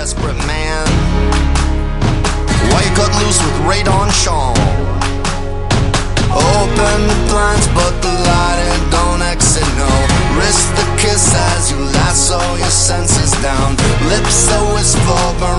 desperate man. Why you cut loose with radon Sean? Open the blinds but the light don't exit, no. Wrist the kiss as you lasso your senses down. Lips so wistful, burn